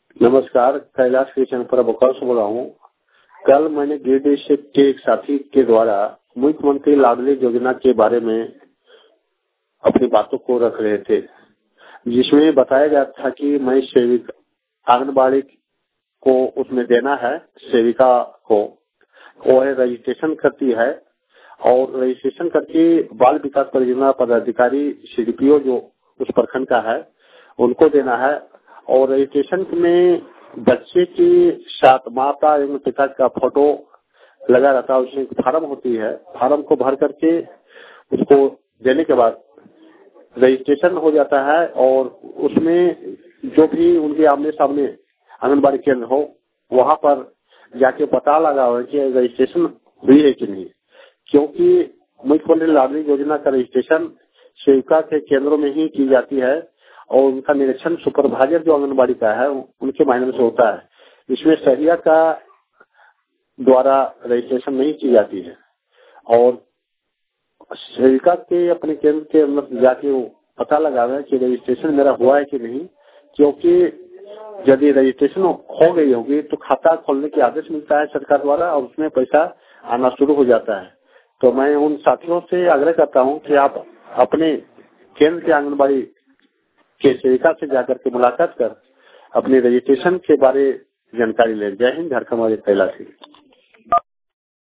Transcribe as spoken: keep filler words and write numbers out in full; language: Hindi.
नमस्कार, कैलाश कृष्ण पर बकौल से बोल रहा हूँ। कल मैंने गिरिडीह से के एक साथी के द्वारा मुख्यमंत्री लाडली योजना के बारे में अपनी बातों को रख रहे थे, जिसमें बताया गया था कि मैं सेविका आंगनबाड़ी को उसमें देना है। सेविका को वो है रजिस्ट्रेशन करती है और रजिस्ट्रेशन करके बाल विकास परियोजना पदाधिकारी सीडीपीओ जो उस प्रखंड का है उनको देना है। और रजिस्ट्रेशन में बच्चे की साथ माता एवं पिता का फोटो लगा रहता है। उसमें फार्म होती है, फार्म को भर करके उसको देने के बाद रजिस्ट्रेशन हो जाता है और उसमें जो भी उनके आमने सामने आंगनबाड़ी केंद्र हो वहां पर जाके पता लगा हो कि रजिस्ट्रेशन हुई है कि नहीं, क्योंकि मुख्यमंत्री लाडली योजना का रजिस्ट्रेशन सेविका के केंद्रों में ही की जाती है और उनका निरीक्षण सुपरवाइजर जो आंगनबाड़ी का है उनके माध्यम से होता है। इसमें सहिया का द्वारा रजिस्ट्रेशन नहीं की जाती है और सेविका के अपने केंद्र के अंदर जाके वो पता लगावे कि रजिस्ट्रेशन मेरा हुआ है कि नहीं, क्योंकि यदि रजिस्ट्रेशन हो गई होगी तो खाता खोलने की आदेश मिलता है सरकार द्वारा और उसमें पैसा आना शुरू हो जाता है। तो मैं उन साथियों से आग्रह करता हूं कि आप अपने केंद्र के आंगनबाड़ी के सेविका से जाकर के मुलाकात कर अपने रजिस्ट्रेशन के बारे जानकारी लें। जय हिंद, झारखंड वाले कैलाश।